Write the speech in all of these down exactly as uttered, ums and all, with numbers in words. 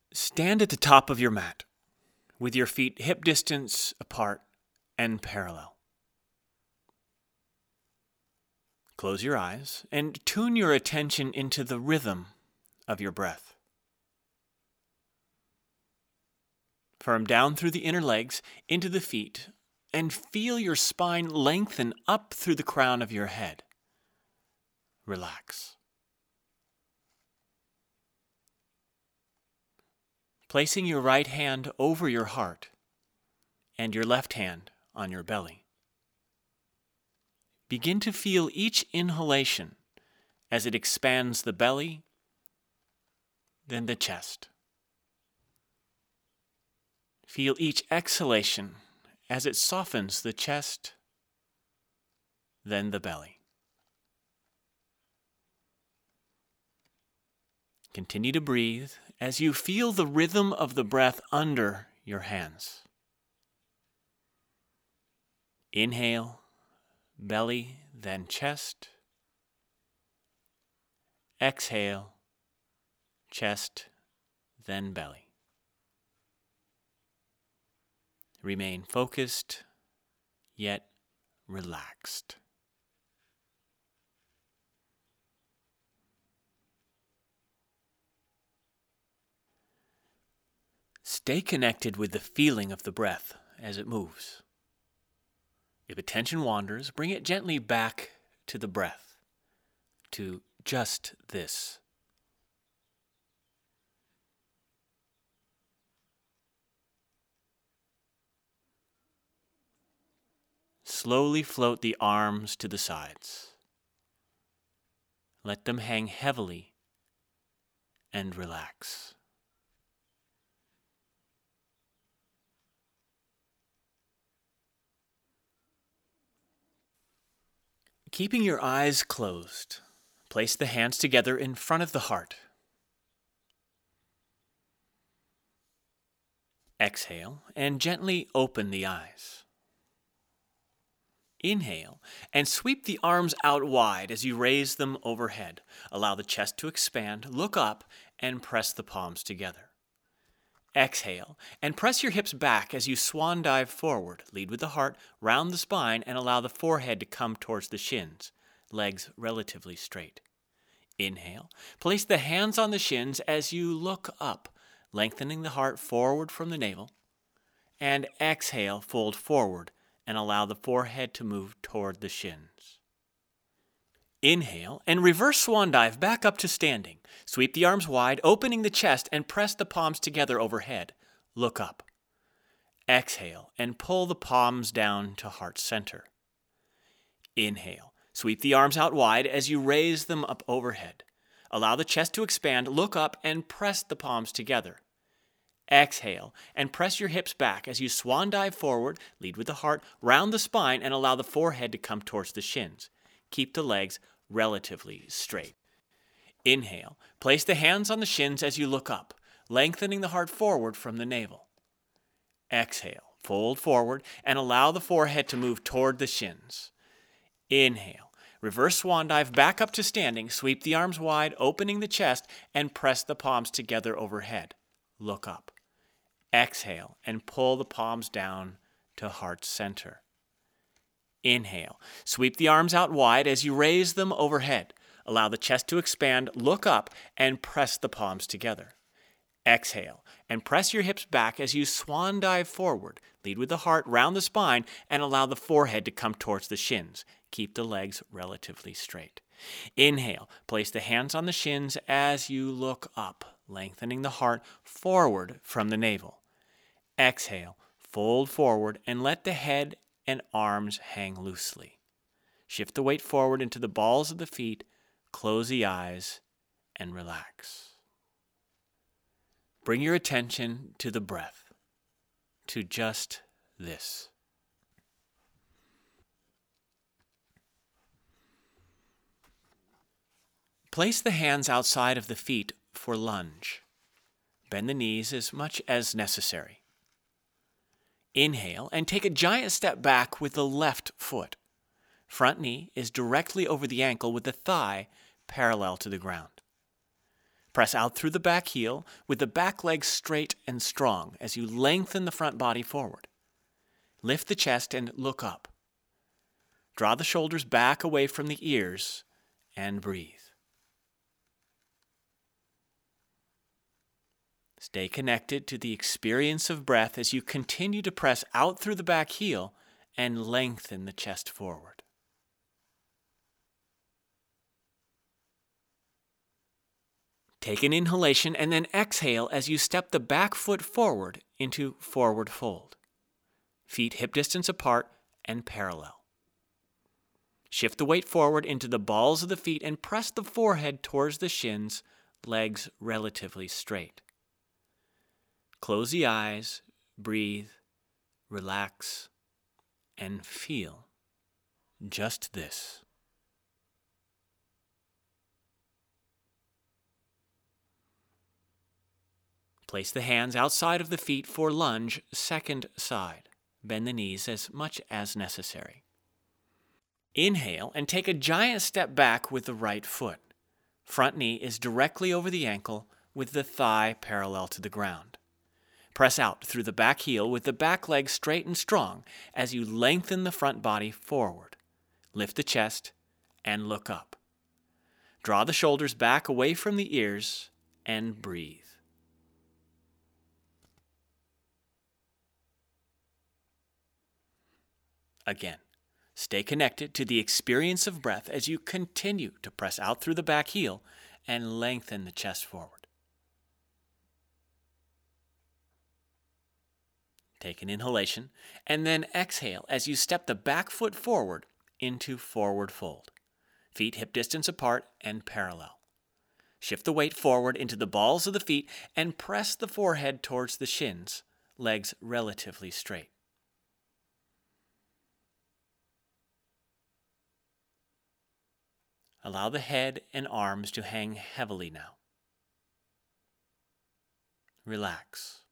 Stand at the top of your mat with your feet hip distance apart and parallel. Close your eyes and tune your attention into the rhythm of your breath. Firm down through the inner legs into the feet and feel your spine lengthen up through the crown of your head. Relax. Placing your right hand over your heart and your left hand on your belly. Begin to feel each inhalation as it expands the belly, then the chest. Feel each exhalation as it softens the chest, then the belly. Continue to breathe as you feel the rhythm of the breath under your hands. Inhale, belly, then chest. Exhale, chest, then belly. Remain focused, yet relaxed. Stay connected with the feeling of the breath as it moves. If attention wanders, bring it gently back to the breath, to just this. Slowly float the arms to the sides. Let them hang heavily and relax. Keeping your eyes closed, place the hands together in front of the heart. Exhale and gently open the eyes. Inhale and sweep the arms out wide as you raise them overhead. Allow the chest to expand, look up, and press the palms together. Exhale and press your hips back as you swan dive forward. Lead with the heart, round the spine, and allow the forehead to come towards the shins, legs relatively straight. Inhale, place the hands on the shins as you look up, lengthening the heart forward from the navel. And exhale, fold forward and allow the forehead to move toward the shins. Inhale and reverse swan dive back up to standing. Sweep the arms wide, opening the chest, and press the palms together overhead. Look up. Exhale and pull the palms down to heart center. Inhale. Sweep the arms out wide as you raise them up overhead. Allow the chest to expand, look up, and press the palms together. Exhale and press your hips back as you swan dive forward, lead with the heart, round the spine, and allow the forehead to come towards the shins. Keep the legs relatively straight. Inhale, place the hands on the shins as you look up, lengthening the heart forward from the navel. Exhale, fold forward, and allow the forehead to move toward the shins. Inhale, reverse swan dive back up to standing, sweep the arms wide, opening the chest, and press the palms together overhead. Look up. Exhale and pull the palms down to heart center. Inhale. Sweep the arms out wide as you raise them overhead. Allow the chest to expand, look up, and press the palms together. Exhale and press your hips back as you swan dive forward. Lead with the heart, round the spine, and allow the forehead to come towards the shins. Keep the legs relatively straight. Inhale. Place the hands on the shins as you look up, lengthening the heart forward from the navel. Exhale, fold forward, and let the head and arms hang loosely. Shift the weight forward into the balls of the feet, close the eyes, and relax. Bring your attention to the breath, to just this. Place the hands outside of the feet for lunge. Bend the knees as much as necessary. Inhale and take a giant step back with the left foot. Front knee is directly over the ankle with the thigh parallel to the ground. Press out through the back heel with the back leg straight and strong as you lengthen the front body forward. Lift the chest and look up. Draw the shoulders back away from the ears and breathe. Stay connected to the experience of breath as you continue to press out through the back heel and lengthen the chest forward. Take an inhalation and then exhale as you step the back foot forward into forward fold. Feet hip distance apart and parallel. Shift the weight forward into the balls of the feet and press the forehead towards the shins, legs relatively straight. Close the eyes, breathe, relax, and feel just this. Place the hands outside of the feet for lunge, second side. Bend the knees as much as necessary. Inhale and take a giant step back with the right foot. Front knee is directly over the ankle with the thigh parallel to the ground. Press out through the back heel with the back leg straight and strong as you lengthen the front body forward. Lift the chest and look up. Draw the shoulders back away from the ears and breathe. Again, stay connected to the experience of breath as you continue to press out through the back heel and lengthen the chest forward. Take an inhalation and then exhale as you step the back foot forward into forward fold. Feet hip distance apart and parallel. Shift the weight forward into the balls of the feet and press the forehead towards the shins, legs relatively straight. Allow the head and arms to hang heavily now. Relax.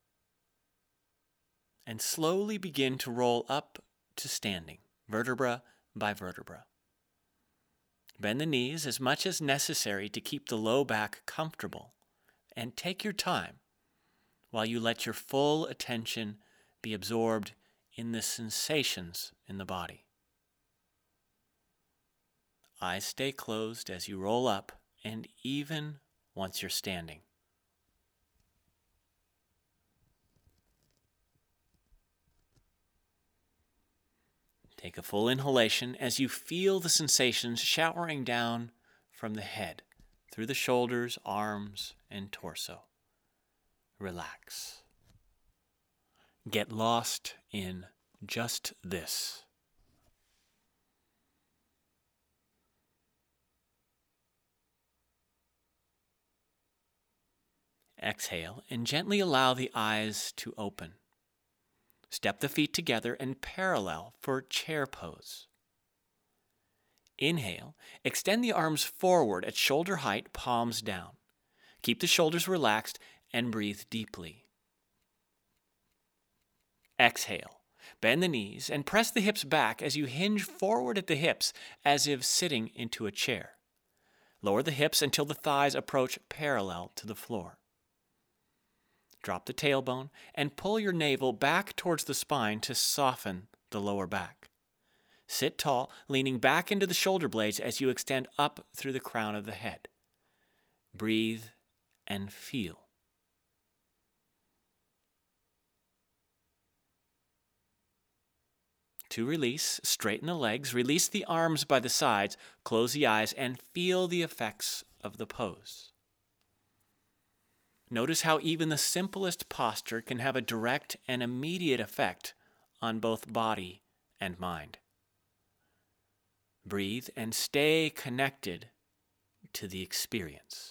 And slowly begin to roll up to standing, vertebra by vertebra. Bend the knees as much as necessary to keep the low back comfortable, and take your time while you let your full attention be absorbed in the sensations in the body. Eyes stay closed as you roll up, and even once you're standing. Take a full inhalation as you feel the sensations showering down from the head, through the shoulders, arms, and torso. Relax. Get lost in just this. Exhale and gently allow the eyes to open. Step the feet together and parallel for chair pose. Inhale, extend the arms forward at shoulder height, palms down. Keep the shoulders relaxed and breathe deeply. Exhale, bend the knees and press the hips back as you hinge forward at the hips as if sitting into a chair. Lower the hips until the thighs approach parallel to the floor. Drop the tailbone and pull your navel back towards the spine to soften the lower back. Sit tall, leaning back into the shoulder blades as you extend up through the crown of the head. Breathe and feel. To release, straighten the legs, release the arms by the sides, close the eyes, and feel the effects of the pose. Notice how even the simplest posture can have a direct and immediate effect on both body and mind. Breathe and stay connected to the experience.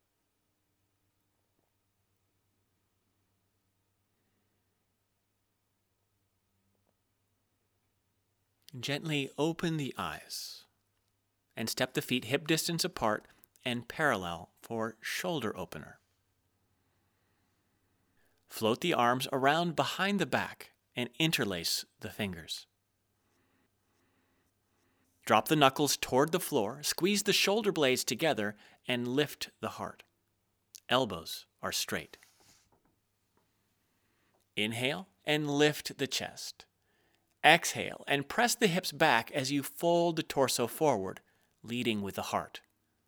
Gently open the eyes and step the feet hip distance apart and parallel for shoulder opener. Float the arms around behind the back and interlace the fingers. Drop the knuckles toward the floor, squeeze the shoulder blades together, and lift the heart. Elbows are straight. Inhale and lift the chest. Exhale and press the hips back as you fold the torso forward, leading with the heart.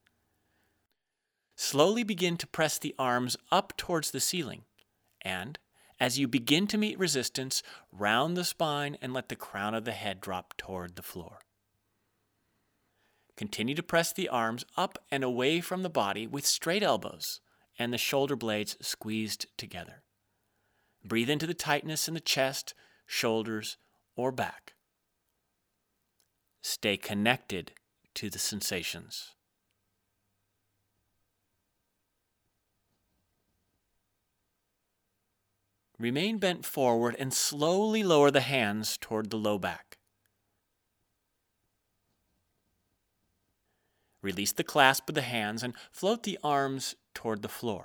Slowly begin to press the arms up towards the ceiling, and as you begin to meet resistance, round the spine and let the crown of the head drop toward the floor. Continue to press the arms up and away from the body with straight elbows and the shoulder blades squeezed together. Breathe into the tightness in the chest, shoulders, or back. Stay connected to the sensations. Remain bent forward and slowly lower the hands toward the low back. Release the clasp of the hands and float the arms toward the floor.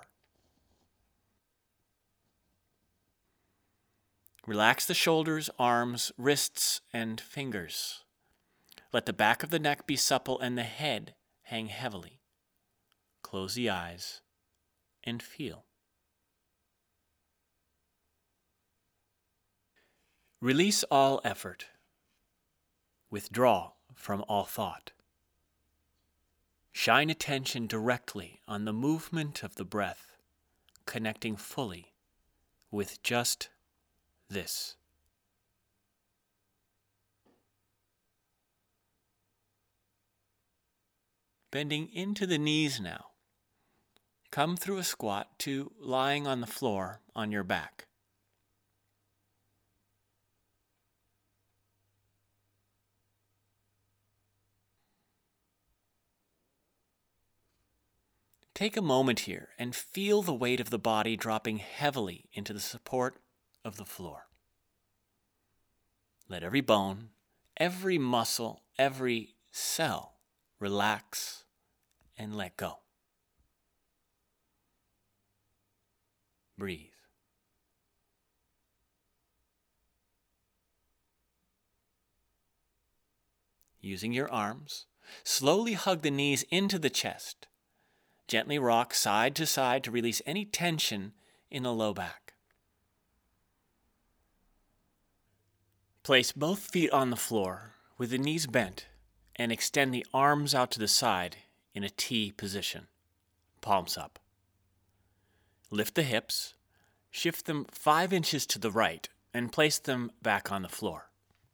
Relax the shoulders, arms, wrists, and fingers. Let the back of the neck be supple and the head hang heavily. Close the eyes and feel. Release all effort. Withdraw from all thought. Shine attention directly on the movement of the breath, connecting fully with just this. Bending into the knees now. Come through a squat to lying on the floor on your back. Take a moment here and feel the weight of the body dropping heavily into the support of the floor. Let every bone, every muscle, every cell relax and let go. Breathe. Using your arms, slowly hug the knees into the chest. Gently rock side to side to release any tension in the low back. Place both feet on the floor with the knees bent and extend the arms out to the side in a T position, palms up. Lift the hips, shift them five inches to the right, and place them back on the floor.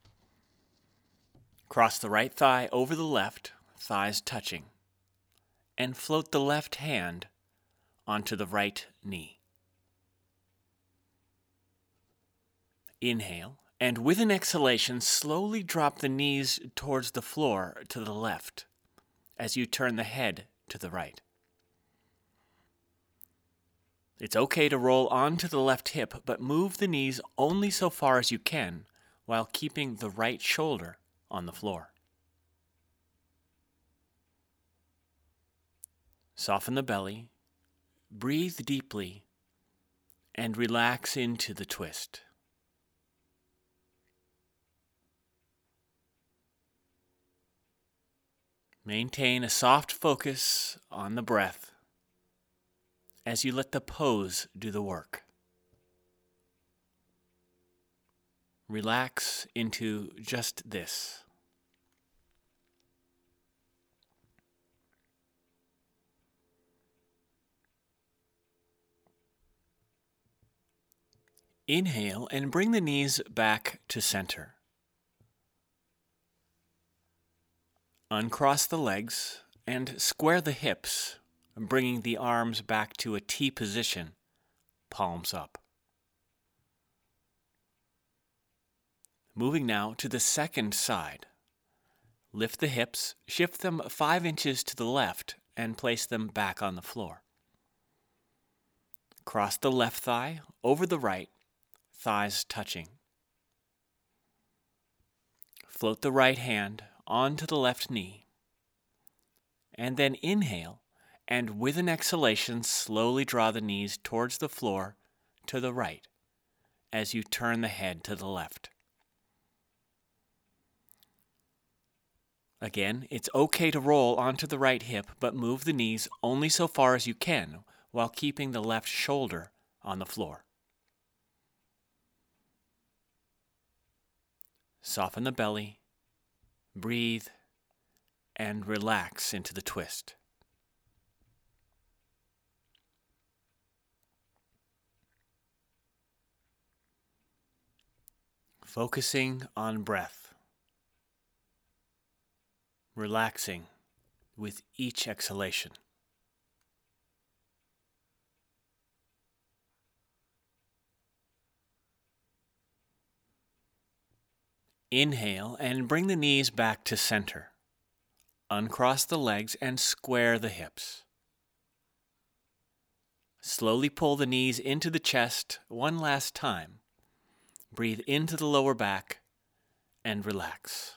Cross the right thigh over the left, thighs touching, and float the left hand onto the right knee. Inhale, and with an exhalation, slowly drop the knees towards the floor to the left as you turn the head to the right. It's okay to roll onto the left hip, but move the knees only so far as you can while keeping the right shoulder on the floor. Soften the belly, breathe deeply, and relax into the twist. Maintain a soft focus on the breath as you let the pose do the work. Relax into just this. Inhale and bring the knees back to center. Uncross the legs and square the hips, bringing the arms back to a T position, palms up. Moving now to the second side. Lift the hips, shift them five inches to the left, and place them back on the floor. Cross the left thigh over the right, thighs touching. Float the right hand onto the left knee, and then inhale, and with an exhalation, slowly draw the knees towards the floor to the right as you turn the head to the left. Again, it's okay to roll onto the right hip, but move the knees only so far as you can while keeping the left shoulder on the floor. Soften the belly, breathe, and relax into the twist. Focusing on breath, relaxing with each exhalation. Inhale and bring the knees back to center. Uncross the legs and square the hips. Slowly pull the knees into the chest one last time. Breathe into the lower back and relax.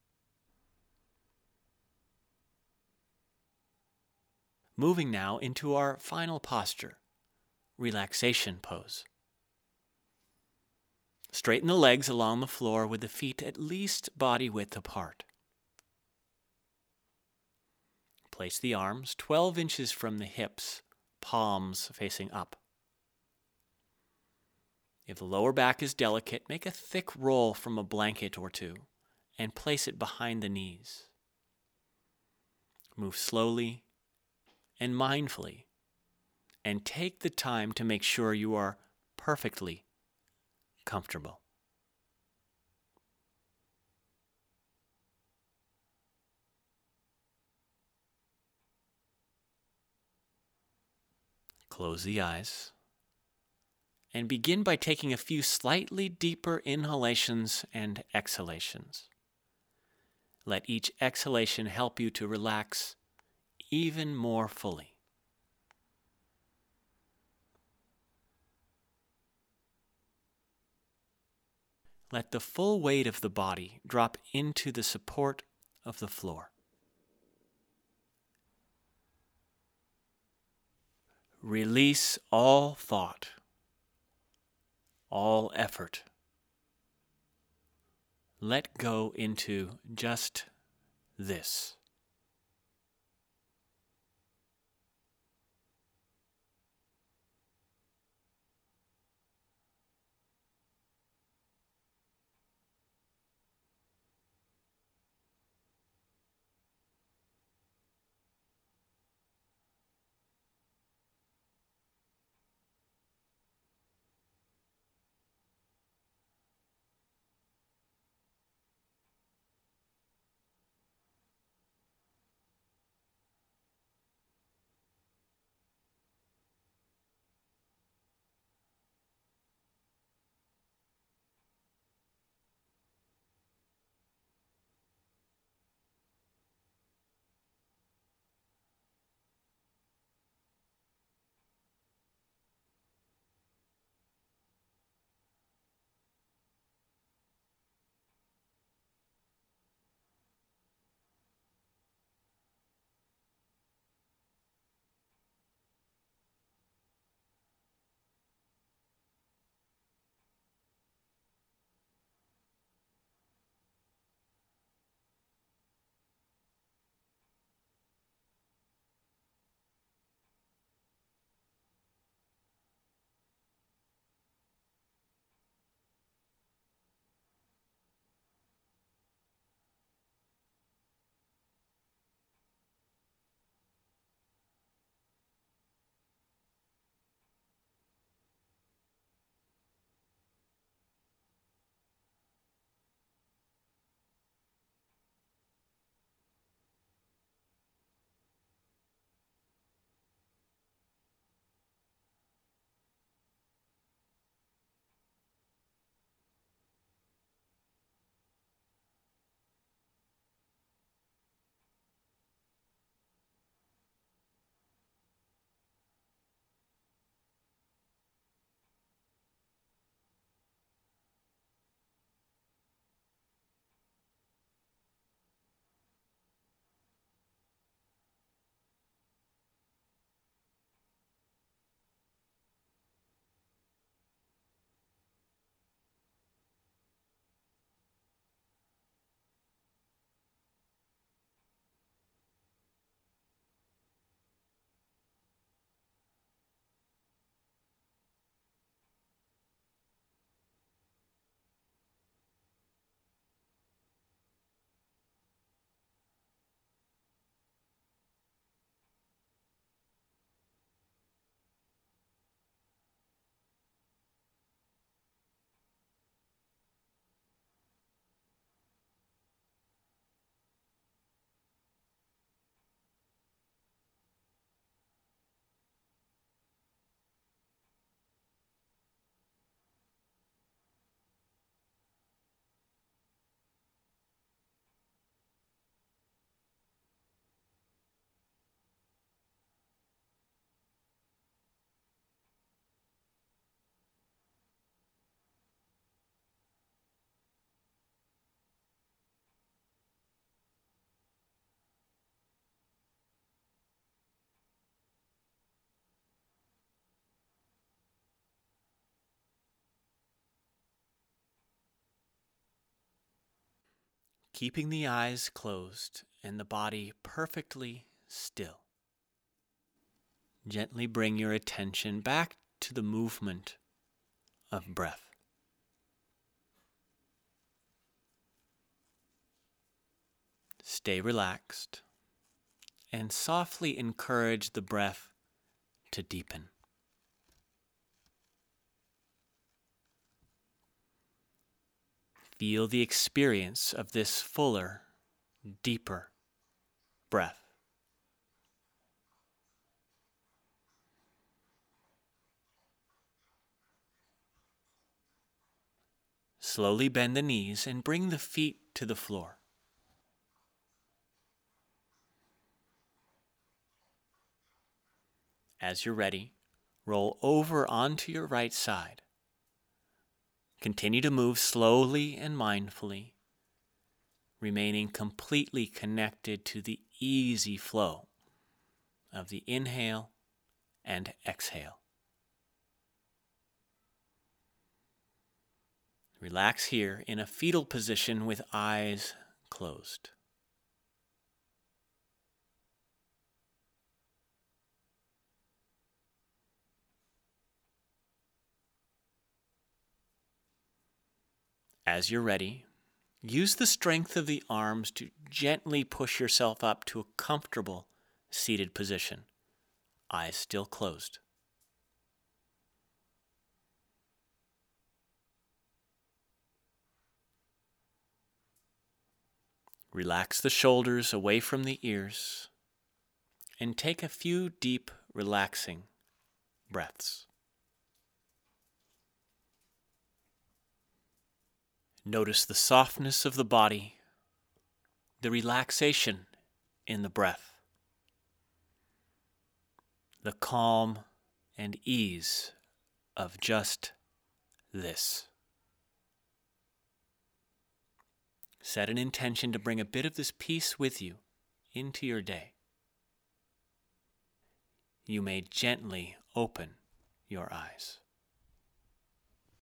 Moving now into our final posture, relaxation pose. Straighten the legs along the floor with the feet at least body width apart. Place the arms twelve inches from the hips, palms facing up. If the lower back is delicate, make a thick roll from a blanket or two and place it behind the knees. Move slowly and mindfully, and take the time to make sure you are perfectly comfortable. Close the eyes and begin by taking a few slightly deeper inhalations and exhalations. Let each exhalation help you to relax even more fully. Let the full weight of the body drop into the support of the floor. Release all thought, all effort. Let go into just this. keeping the eyes closed and the body perfectly still. Gently bring your attention back to the movement of breath. Stay relaxed and softly encourage the breath to deepen. Feel the experience of this fuller, deeper breath. Slowly bend the knees and bring the feet to the floor. As you're ready, roll over onto your right side. Continue to move slowly and mindfully, remaining completely connected to the easy flow of the inhale and exhale. Relax here in a fetal position with eyes closed. As you're ready, use the strength of the arms to gently push yourself up to a comfortable seated position, eyes still closed. Relax the shoulders away from the ears and take a few deep, relaxing breaths. Notice the softness of the body, the relaxation in the breath, the calm and ease of just this. Set an intention to bring a bit of this peace with you into your day. You may gently open your eyes.